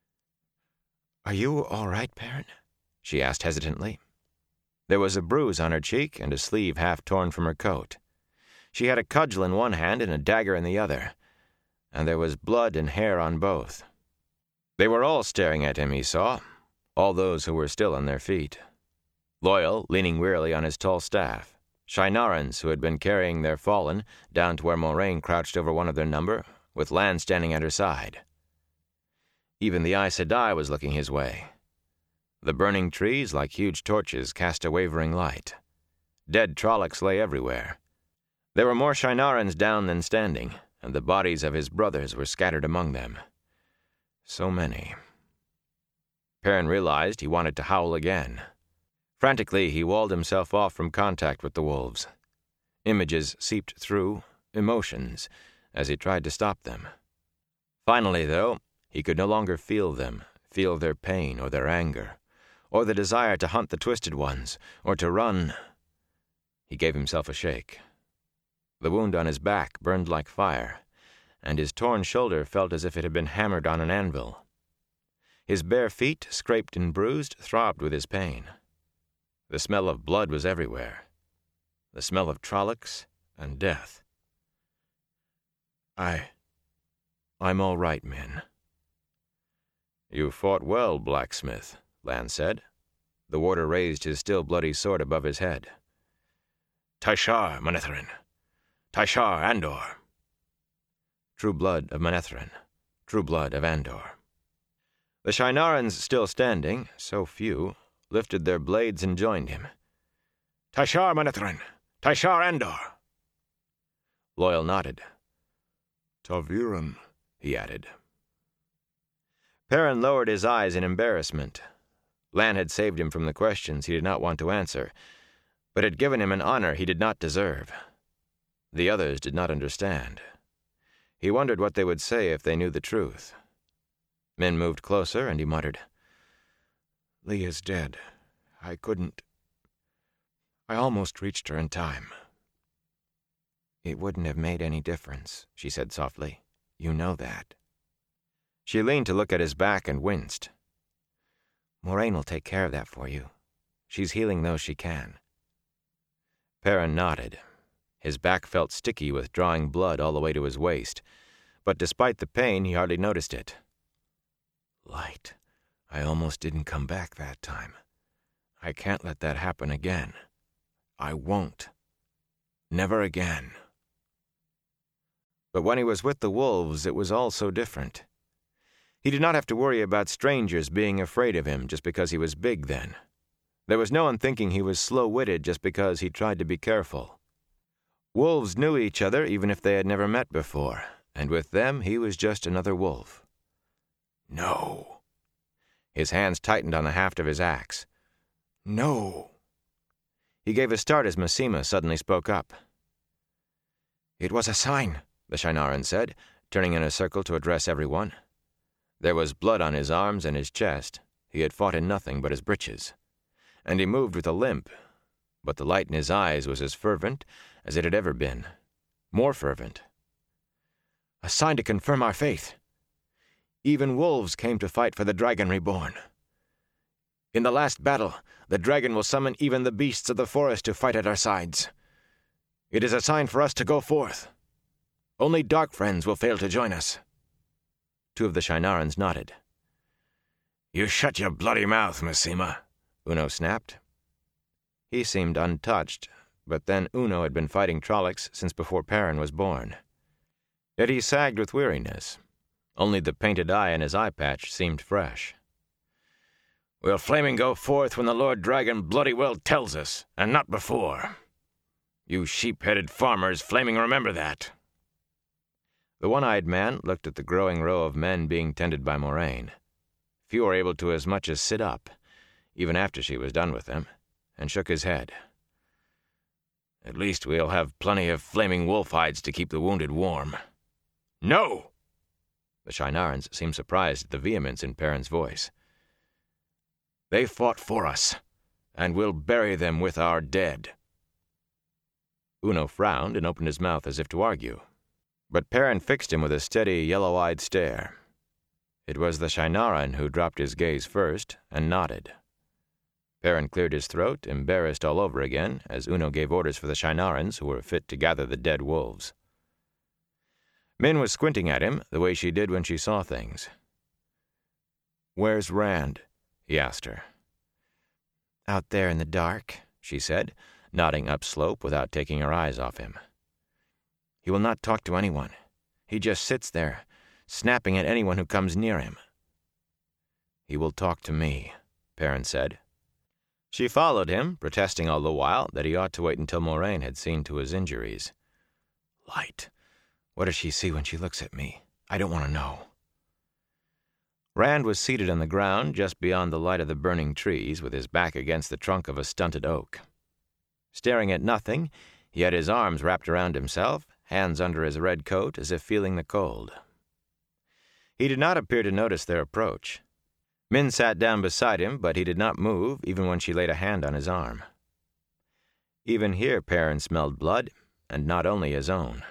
"Are you all right, Perrin?" she asked hesitantly. There was a bruise on her cheek and a sleeve half torn from her coat. She had a cudgel in one hand and a dagger in the other, and there was blood and hair on both. They were all staring at him, he saw, all those who were still on their feet. Loyal, leaning wearily on his tall staff. Shienarans, who had been carrying their fallen, down to where Moraine crouched over one of their number, with Lan standing at her side. Even the Aes Sedai was looking his way. The burning trees, like huge torches, cast a wavering light. Dead Trollocs lay everywhere. There were more Shienarans down than standing, and the bodies of his brothers were scattered among them. So many. Perrin realized he wanted to howl again. Frantically, he walled himself off from contact with the wolves. Images seeped through, emotions, as he tried to stop them. Finally, though, he could no longer feel them, feel their pain or their anger, or the desire to hunt the Twisted Ones, or to run. He gave himself a shake. The wound on his back burned like fire, and his torn shoulder felt as if it had been hammered on an anvil. His bare feet, scraped and bruised, throbbed with his pain. The smell of blood was everywhere. The smell of Trollocs and death. I'm all right, Min." "You fought well, blacksmith," Lan said. The warder raised his still bloody sword above his head. "Tishar, Manetheren. Tishar, Andor." True blood of Manetheren. True blood of Andor. The Shienarans, still standing, so few, lifted their blades and joined him. "Tishar, Manetheren. Tishar, Andor." Loyal nodded. "ta'veren," he added. Perrin lowered his eyes in embarrassment. Lan had saved him from the questions he did not want to answer, but had given him an honor he did not deserve. The others did not understand. He wondered what they would say if they knew the truth. Min moved closer, and he muttered, "Lee is dead. I almost reached her in time." "It wouldn't have made any difference," she said softly. "You know that." She leaned to look at his back and winced. "Moraine will take care of that for you. She's healing those she can." Perrin nodded. His back felt sticky with drawing blood all the way to his waist, but despite the pain, he hardly noticed it. "Light, I almost didn't come back that time. I can't let that happen again. I won't. Never again." But when he was with the wolves, it was all so different. He did not have to worry about strangers being afraid of him just because he was big then. There was no one thinking he was slow-witted just because he tried to be careful. Wolves knew each other even if they had never met before, and with them he was just another wolf. "No." His hands tightened on the haft of his axe. "No." He gave a start as Masema suddenly spoke up. "It was a sign," the Shienarans said, turning in a circle to address everyone. There was blood on his arms and his chest. He had fought in nothing but his breeches. And he moved with a limp. but the light in his eyes was as fervent as it had ever been. More fervent. "A sign to confirm our faith. Even wolves came to fight for the dragon reborn. In the last battle, the dragon will summon even the beasts of the forest to fight at our sides. It is a sign for us to go forth. Only dark friends will fail to join us." 2 of the Shienarans nodded. "You shut your bloody mouth, Masema," Uno snapped. He seemed untouched, but then Uno had been fighting Trollocs since before Perrin was born. Yet he sagged with weariness. Only the painted eye in his eye patch seemed fresh. "We'll flaming go forth when the Lord Dragon bloody well tells us, and not before. You sheep-headed farmers flaming remember that." The one-eyed man looked at the growing row of men being tended by Moraine. Few were able to as much as sit up, even after she was done with them, and shook his head. "At least we'll have plenty of flaming wolf hides to keep the wounded warm." "No!" The Shienarans seemed surprised at the vehemence in Perrin's voice. "They fought for us, and we'll bury them with our dead." Uno frowned and opened his mouth as if to argue, but Perrin fixed him with a steady, yellow-eyed stare. It was the Shienararan who dropped his gaze first and nodded. Perrin cleared his throat, embarrassed all over again, as Uno gave orders for the Shienarans who were fit to gather the dead wolves. Min was squinting at him the way she did when she saw things. "Where's Rand?" he asked her. "Out there in the dark," she said, nodding upslope without taking her eyes off him. "He will not talk to anyone. He just sits there, snapping at anyone who comes near him." "He will talk to me," Perrin said. She followed him, protesting all the while that he ought to wait until Moraine had seen to his injuries. "Light. What does she see when she looks at me? I don't want to know." Rand was seated on the ground just beyond the light of the burning trees, with his back against the trunk of a stunted oak. Staring at nothing, he had his arms wrapped around himself, hands under his red coat as if feeling the cold. He did not appear to notice their approach. Min sat down beside him, but he did not move even when she laid a hand on his arm. Even here Perrin smelled blood, and not only his own.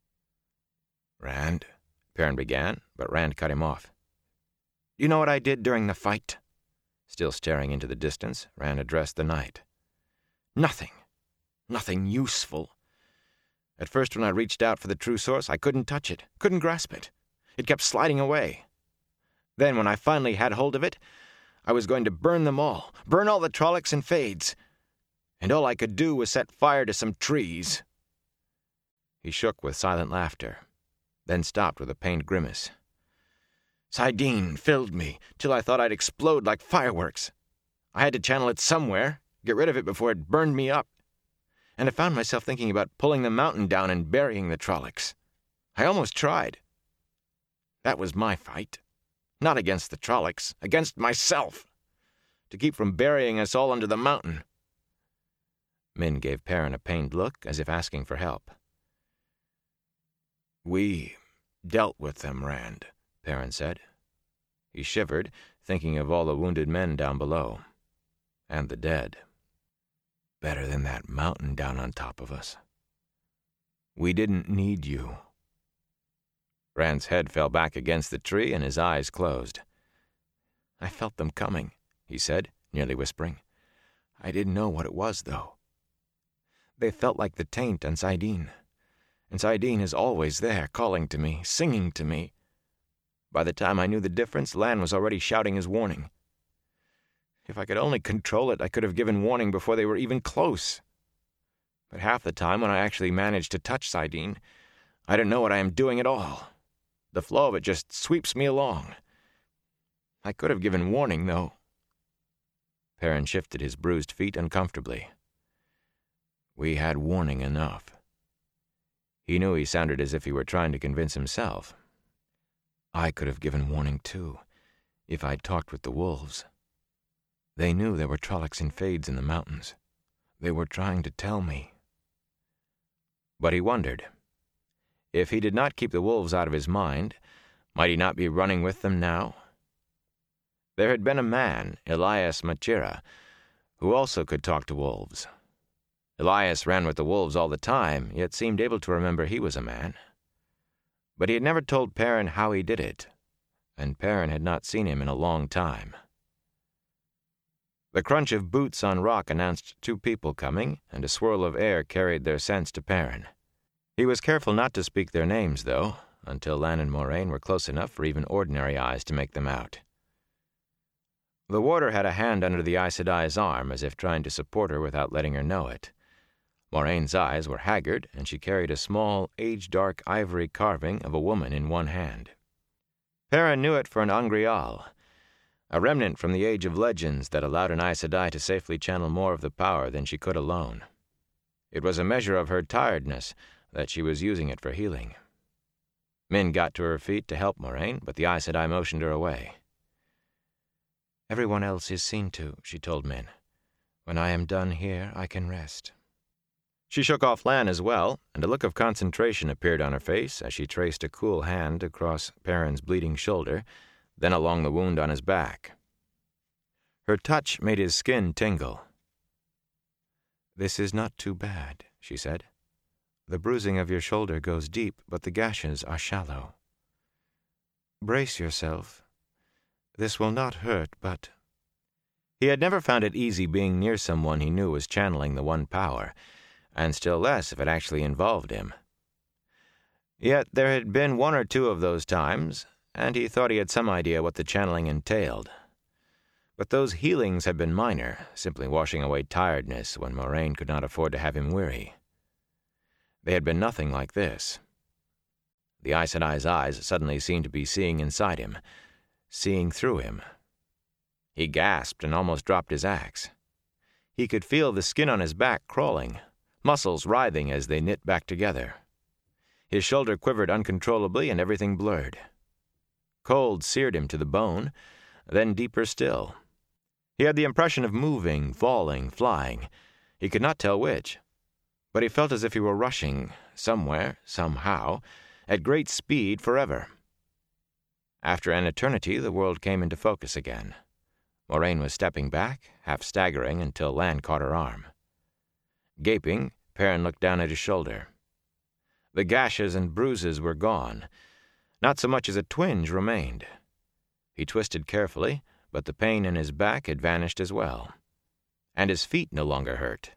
"Rand," Perrin began, but Rand cut him off. "You know what I did during the fight?" Still staring into the distance, Rand addressed the night. "Nothing. Nothing useful. At first when I reached out for the true source, I couldn't touch it, couldn't grasp it. It kept sliding away. Then when I finally had hold of it, I was going to burn them all, burn all the Trollocs and Fades. And all I could do was set fire to some trees." He shook with silent laughter, then stopped with a pained grimace. "saidin filled me, till I thought I'd explode like fireworks. I had to channel it somewhere, get rid of it before it burned me up. And I found myself thinking about pulling the mountain down and burying the Trollocs. I almost tried. That was my fight. Not against the Trollocs, against myself. To keep from burying us all under the mountain." Min gave Perrin a pained look, as if asking for help. "We dealt with them, Rand," Perrin said. He shivered, thinking of all the wounded men down below. And the dead. "Better than that mountain down on top of us. We didn't need you." Rand's head fell back against the tree and his eyes closed. "I felt them coming," he said, nearly whispering. "I didn't know what it was, though. They felt like the taint on saidin. And saidin is always there, calling to me, singing to me. By the time I knew the difference, Lan was already shouting his warning. If I could only control it, I could have given warning before they were even close. But half the time, when I actually managed to touch saidin, I don't know what I am doing at all. The flow of it just sweeps me along. I could have given warning, though." Perrin shifted his bruised feet uncomfortably. "We had warning enough." He knew he sounded as if he were trying to convince himself. "I could have given warning, too, if I'd talked with the wolves. They knew there were Trollocs and Fades in the mountains. They were trying to tell me." But he wondered. If he did not keep the wolves out of his mind, might he not be running with them now? There had been a man, Elias Machira, who also could talk to wolves. Elias ran with the wolves all the time, yet seemed able to remember he was a man. But he had never told Perrin how he did it, and Perrin had not seen him in a long time. The crunch of boots on rock announced 2 people coming, and a swirl of air carried their scents to Perrin. He was careful not to speak their names, though, until Lan and Moraine were close enough for even ordinary eyes to make them out. The warder had a hand under the Aes Sedai's arm, as if trying to support her without letting her know it. Moraine's eyes were haggard, and she carried a small, age-dark ivory carving of a woman in one hand. Perrin knew it for an Angreal, a remnant from the age of legends that allowed an Aes Sedai to safely channel more of the power than she could alone. It was a measure of her tiredness that she was using it for healing. Min got to her feet to help Moraine, but the Aes Sedai motioned her away. "Everyone else is seen to," she told Min. "When I am done here, I can rest." She shook off Lan as well, and a look of concentration appeared on her face as she traced a cool hand across Perrin's bleeding shoulder, then along the wound on his back. Her touch made his skin tingle. "This is not too bad," she said. "The bruising of your shoulder goes deep, but the gashes are shallow. Brace yourself. This will not hurt, but—" He had never found it easy being near someone he knew was channeling the one power, and still less if it actually involved him. Yet there had been 1 or 2 of those times, and he thought he had some idea what the channeling entailed. But those healings had been minor, simply washing away tiredness when Moraine could not afford to have him weary. They had been nothing like this. The Aes Sedai's eyes suddenly seemed to be seeing inside him, seeing through him. He gasped and almost dropped his axe. He could feel the skin on his back crawling, muscles writhing as they knit back together. His shoulder quivered uncontrollably and everything blurred. Cold seared him to the bone, then deeper still. He had the impression of moving, falling, flying. He could not tell which, but he felt as if he were rushing, somewhere, somehow, at great speed forever. After an eternity, the world came into focus again. Moraine was stepping back, half staggering, until Lan caught her arm. Gaping, Perrin looked down at his shoulder. The gashes and bruises were gone. Not so much as a twinge remained. He twisted carefully, but the pain in his back had vanished as well. And his feet no longer hurt.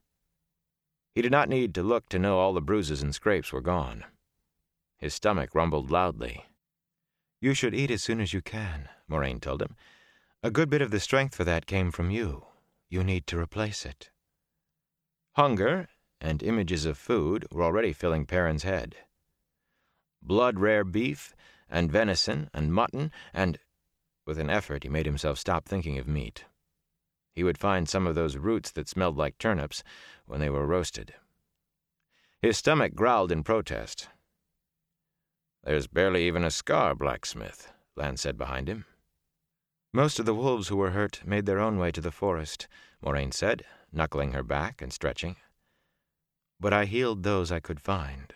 He did not need to look to know all the bruises and scrapes were gone. His stomach rumbled loudly. "You should eat as soon as you can," Moraine told him. "A good bit of the strength for that came from you. You need to replace it." Hunger and images of food were already filling Perrin's head. Blood-rare beef and venison and mutton and— With an effort, he made himself stop thinking of meat. He would find some of those roots that smelled like turnips when they were roasted. His stomach growled in protest. "There's barely even a scar, blacksmith," Lan said behind him. "Most of the wolves who were hurt made their own way to the forest," Moraine said, knuckling her back and stretching. "But I healed those I could find."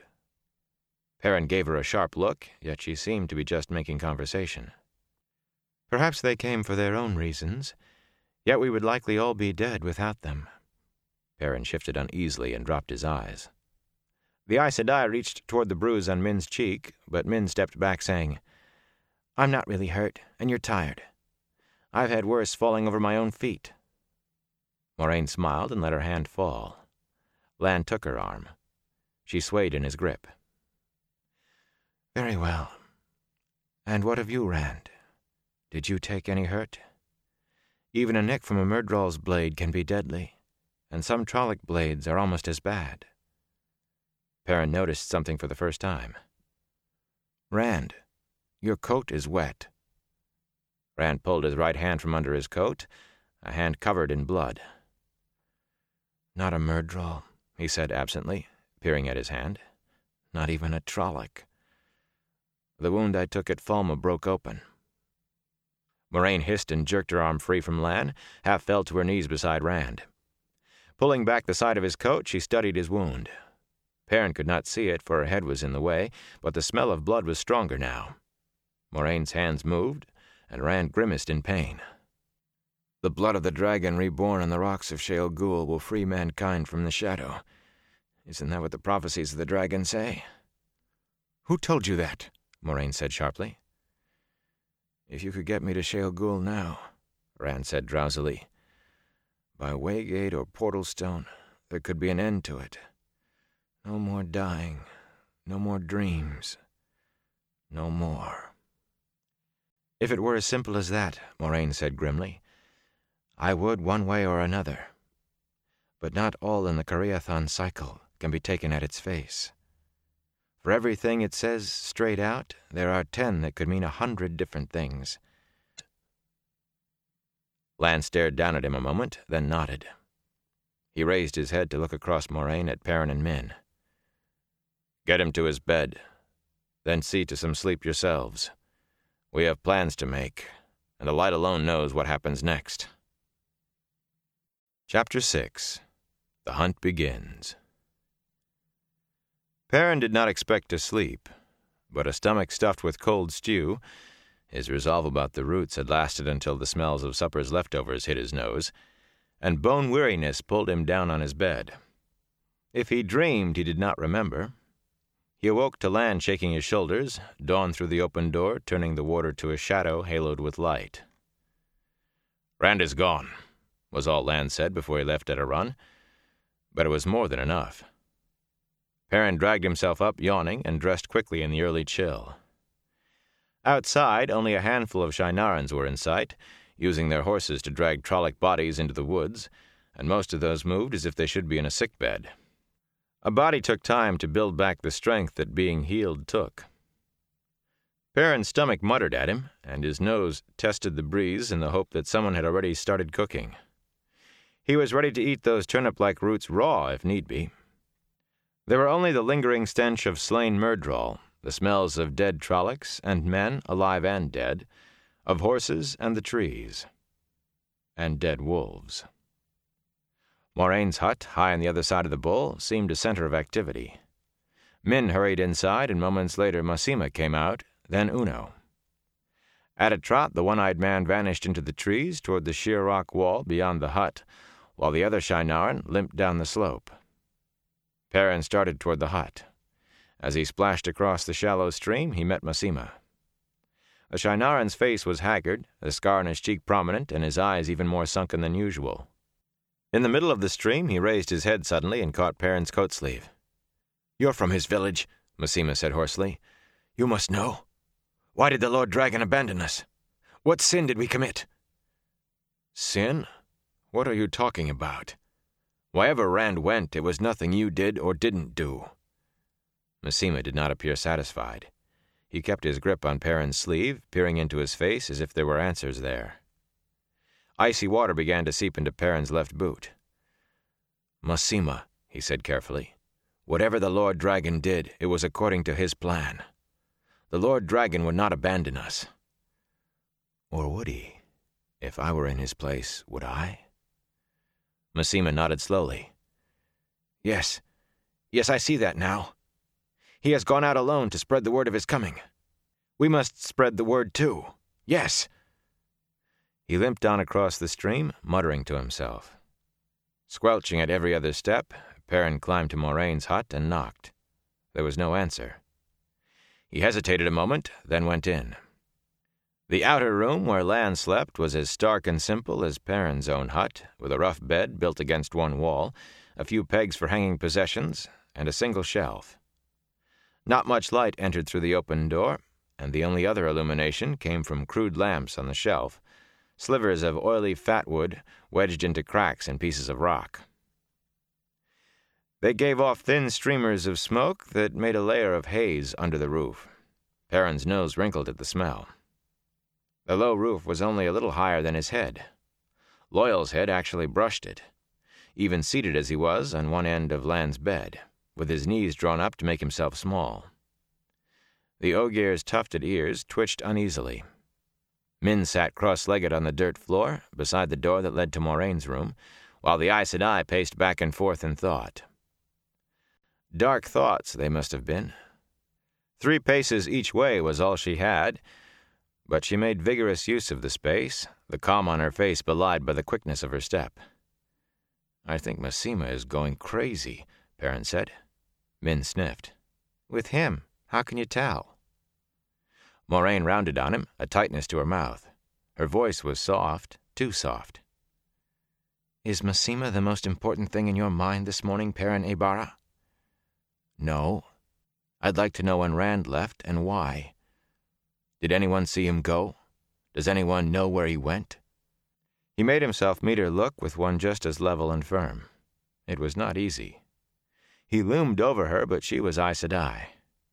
Perrin gave her a sharp look, yet she seemed to be just making conversation. "Perhaps they came for their own reasons, yet we would likely all be dead without them." Perrin shifted uneasily and dropped his eyes. The Aes Sedai reached toward the bruise on Min's cheek, but Min stepped back, saying, "I'm not really hurt, and you're tired. I've had worse falling over my own feet." Moraine smiled and let her hand fall. Lan took her arm. She swayed in his grip. "Very well. And what of you, Rand? Did you take any hurt? Even a nick from a Myrddraal's blade can be deadly, and some Trolloc blades are almost as bad." Perrin noticed something for the first time. "Rand, your coat is wet." Rand pulled his right hand from under his coat, a hand covered in blood. "Not a Myrddraal," he said absently, peering at his hand. "Not even a Trolloc. The wound I took at Falma broke open." Moraine hissed and jerked her arm free from Lan, half fell to her knees beside Rand. Pulling back the side of his coat, she studied his wound. Perrin could not see it, for her head was in the way, but the smell of blood was stronger now. Moraine's hands moved, and Rand grimaced in pain. The blood of the dragon reborn on the rocks of Sheol Gul will free mankind from the shadow. Isn't that what the prophecies of the dragon say?" "Who told you that?" Moraine said sharply. "If you could get me to Sheol Gul now," Rand said drowsily, "by Waygate or Portalstone, there could be an end to it. No more dying, no more dreams, no more." "If it were as simple as that," Moraine said grimly, "I would one way or another. But not all in the Karaethon cycle can be taken at its face. For everything it says straight out, there are 10 that could mean 100 different things." Lan stared down at him a moment, then nodded. He raised his head to look across Moraine at Perrin and Min. "Get him to his bed. Then see to some sleep yourselves. We have plans to make, and the light alone knows what happens next." Chapter 6. The Hunt Begins. Perrin did not expect to sleep, but a stomach stuffed with cold stew, his resolve about the roots had lasted until the smells of supper's leftovers hit his nose, and bone weariness pulled him down on his bed. If he dreamed, he did not remember. He awoke to Lan shaking his shoulders, dawn through the open door, turning the warder to a shadow haloed with light. "Rand is gone," was all Lan said before he left at a run, but it was more than enough. Perrin dragged himself up, yawning, and dressed quickly in the early chill. Outside, only a handful of Shienarans were in sight, using their horses to drag Trolloc bodies into the woods, and most of those moved as if they should be in a sickbed. A body took time to build back the strength that being healed took. Perrin's stomach muttered at him, and his nose tested the breeze in the hope that someone had already started cooking. He was ready to eat those turnip-like roots raw, if need be. There were only the lingering stench of slain Myrddraal, the smells of dead Trollocs and men, alive and dead, of horses and the trees, and dead wolves. Moraine's hut, high on the other side of the bull, seemed a center of activity. Min hurried inside, and moments later Masema came out, then Uno. At a trot, the one-eyed man vanished into the trees toward the sheer rock wall beyond the hut, while the other Shienaren limped down the slope. Perrin started toward the hut. As he splashed across the shallow stream, he met Masema. The Shienarans' face was haggard, the scar on his cheek prominent, and his eyes even more sunken than usual. In the middle of the stream, he raised his head suddenly and caught Perrin's coat sleeve. "You're from his village," Masema said hoarsely. "You must know. Why did the Lord Dragon abandon us? What sin did we commit?" "Sin? What are you talking about? Wherever Rand went, it was nothing you did or didn't do." Masema did not appear satisfied. He kept his grip on Perrin's sleeve, peering into his face as if there were answers there. Icy water began to seep into Perrin's left boot. "Masema," he said carefully, "whatever the Lord Dragon did, it was according to his plan. The Lord Dragon would not abandon us." "Or would he? If I were in his place, would I?" Masema nodded slowly. Yes, I see that now. He has gone out alone to spread the word of his coming. We must spread the word too. Yes." He limped on across the stream, muttering to himself. Squelching at every other step, Perrin climbed to Moraine's hut and knocked. There was no answer. He hesitated a moment, then went in. The outer room where Lan slept was as stark and simple as Perrin's own hut, with a rough bed built against one wall, a few pegs for hanging possessions, and a single shelf. Not much light entered through the open door, and the only other illumination came from crude lamps on the shelf, slivers of oily fatwood wedged into cracks in pieces of rock. They gave off thin streamers of smoke that made a layer of haze under the roof. Perrin's nose wrinkled at the smell. The low roof was only a little higher than his head. Loyal's head actually brushed it, even seated as he was on one end of Lan's bed, with his knees drawn up to make himself small. The Ogier's tufted ears twitched uneasily. Min sat cross-legged on the dirt floor, beside the door that led to Moraine's room, while the Aes Sedai paced back and forth in thought. Dark thoughts they must have been. 3 paces each way was all she had, But she made vigorous use of the space, the calm on her face belied by the quickness of her step. "I think Massima is going crazy," Perrin said. Min sniffed. "With him? How can you tell?" Moraine rounded on him, a tightness to her mouth. Her voice was soft, too soft. "Is Massima the most important thing in your mind this morning, Perrin Ibarra?" "No. I'd like to know when Rand left and why. Did anyone see him go? Does anyone know where he went?" He made himself meet her look with one just as level and firm. It was not easy. He loomed over her, but she was Aes Sedai.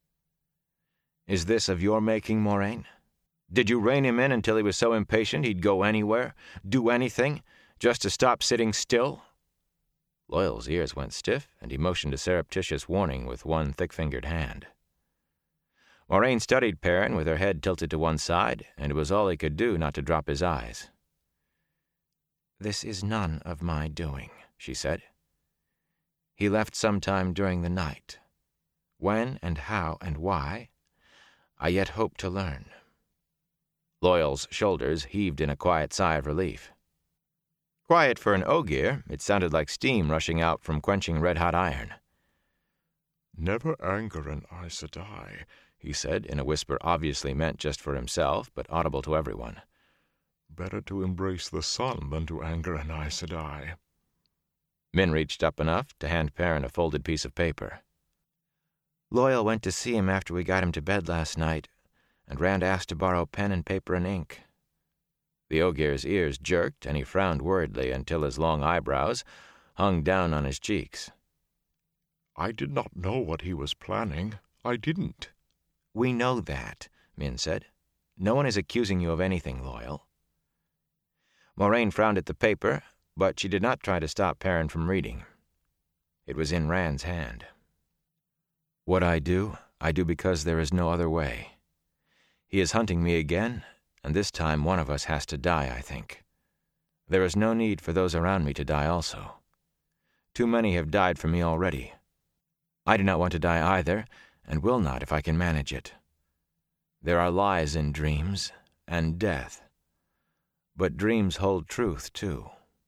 "Is this of your making, Moraine? Did you rein him in until he was so impatient he'd go anywhere, do anything, just to stop sitting still?" Loyal's ears went stiff, and he motioned a surreptitious warning with one thick-fingered hand. Moraine studied Perrin with her head tilted to one side, and it was all he could do not to drop his eyes. "This is none of my doing," she said. "He left sometime during the night. When and how and why, I yet hope to learn." Loyal's shoulders heaved in a quiet sigh of relief. Quiet for an Ogier, it sounded like steam rushing out from quenching red-hot iron. "Never anger an Aes Sedai," he said, in a whisper obviously meant just for himself, but audible to everyone. "Better to embrace the sun than to anger an Aes Sedai." Min reached up enough to hand Perrin a folded piece of paper. "Loyal went to see him after we got him to bed last night, and Rand asked to borrow pen and paper and ink." The Ogier's ears jerked, and he frowned worriedly until his long eyebrows hung down on his cheeks. "I did not know what he was planning. I didn't." "We know that," Min said. "No one is accusing you of anything, Loyal." Moraine frowned at the paper, but she did not try to stop Perrin from reading. It was in Rand's hand. "What I do because there is no other way. He is hunting me again, and this time one of us has to die, I think. There is no need for those around me to die also. Too many have died for me already. I do not want to die either, and will not if I can manage it. There are lies in dreams, and death. But dreams hold truth, too."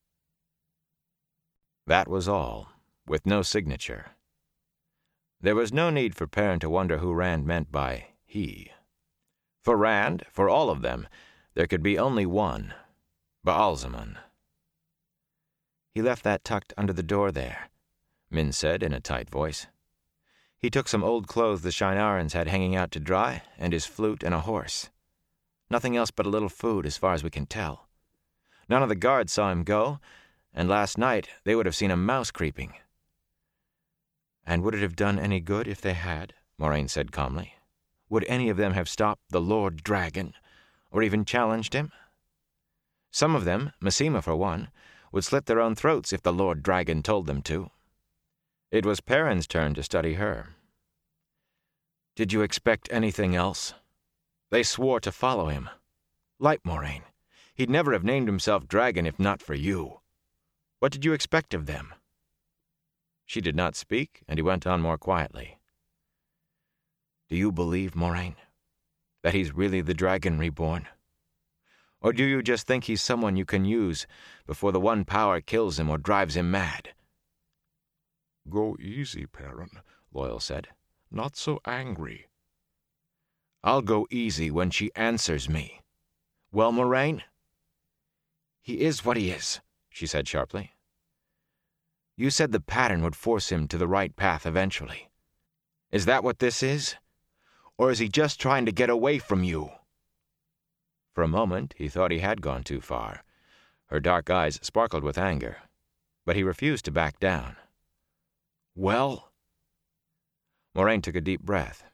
That was all, with no signature. There was no need for Perrin to wonder who Rand meant by he. For Rand, for all of them, there could be only one, Ba'alzamon. "He left that tucked under the door there," Min said in a tight voice. "He took some old clothes the Shienarans had hanging out to dry, and his flute and a horse. Nothing else but a little food, as far as we can tell. None of the guards saw him go, and last night they would have seen a mouse creeping." "And would it have done any good if they had?" Moraine said calmly. "Would any of them have stopped the Lord Dragon, or even challenged him? Some of them, Massima for one, would slit their own throats if the Lord Dragon told them to." It was Perrin's turn to study her. "Did you expect anything else? They swore to follow him. Light Moraine. He'd never have named himself Dragon if not for you. What did you expect of them?" She did not speak, and he went on more quietly. "Do you believe, Moraine, that he's really the Dragon Reborn? Or do you just think he's someone you can use before the One Power kills him or drives him mad?" "Go easy, Perrin," Loyal said. "Not so angry." "I'll go easy when she answers me. Well, Moraine?" "He is what he is," she said sharply. "You said the pattern would force him to the right path eventually. Is that what this is? Or is he just trying to get away from you?" For a moment he thought he had gone too far. Her dark eyes sparkled with anger, but he refused to back down. "Well?" Moraine took a deep breath.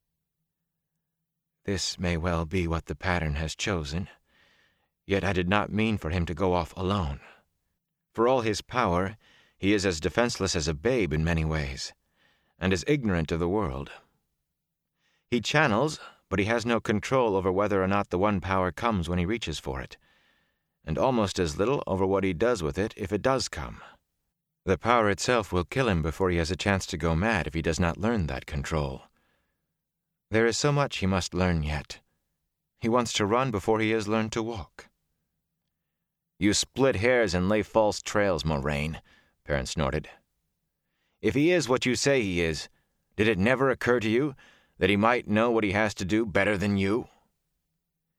"This may well be what the pattern has chosen, yet I did not mean for him to go off alone. For all his power, he is as defenseless as a babe in many ways, and as ignorant of the world. He channels, but he has no control over whether or not the One Power comes when he reaches for it, and almost as little over what he does with it if it does come. The power itself will kill him before he has a chance to go mad if he does not learn that control. There is so much he must learn yet, He wants to run before he has learned to walk." "You split hairs and lay false trails, Moraine," Perrin snorted. "If he is what you say he is, did it never occur to you that he might know what he has to do better than you?"